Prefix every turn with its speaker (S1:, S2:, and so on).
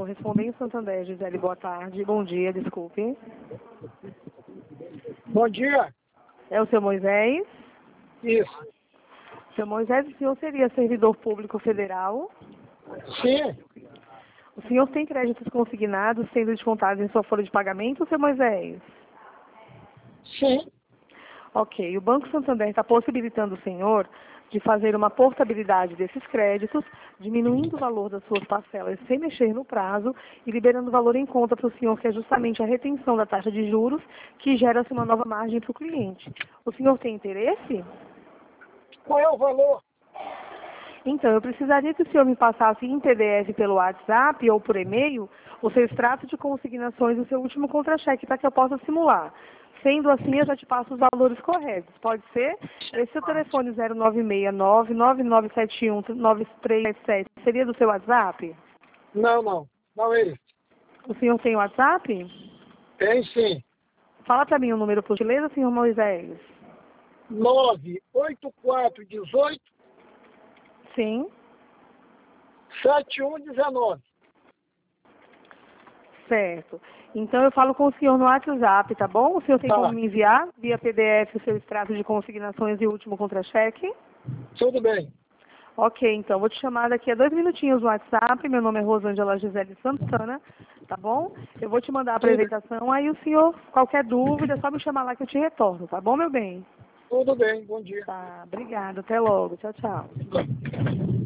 S1: Correspondente Santander, Gisele, boa tarde. Bom dia, desculpe.
S2: Bom dia.
S1: É o seu Moisés?
S2: Isso.
S1: Seu Moisés, o senhor seria servidor público federal?
S2: Sim.
S1: O senhor tem créditos consignados sendo descontados em sua folha de pagamento, seu Moisés?
S2: Sim.
S1: Ok. O Banco Santander está possibilitando o senhor de fazer uma portabilidade desses créditos, diminuindo o valor das suas parcelas sem mexer no prazo e liberando o valor em conta para o senhor, que é justamente a retenção da taxa de juros, que gera-se uma nova margem para o cliente. O senhor tem interesse?
S2: Qual é o valor?
S1: Então, eu precisaria que o senhor me passasse em PDF pelo WhatsApp ou por e-mail o seu extrato de consignações do seu último contra-cheque para que eu possa simular. Sendo assim, eu já te passo os valores corretos. Pode ser? Esse é o telefone 0969-9971-9377. Seria do seu WhatsApp?
S2: Não. Não é isso.
S1: O senhor tem WhatsApp?
S2: Tem sim.
S1: Fala para mim o número, por gentileza, senhor Moisés.
S2: 98418
S1: Sim.
S2: 7119.
S1: Certo. Então eu falo com o senhor no WhatsApp, tá bom? O senhor tem
S2: Tá.
S1: como me enviar via PDF o seu extrato de consignações e o último contra-cheque?
S2: Tudo bem.
S1: Ok, então vou te chamar daqui a 2 minutinhos no WhatsApp. Meu nome é Rosângela Gisele Santana, tá bom? Eu vou te mandar a apresentação, aí o senhor, qualquer dúvida, é só me chamar lá que eu te retorno, tá bom, meu bem?
S2: Tudo bem. Bom dia.
S1: Tá, obrigada. Até logo. Tchau, tchau.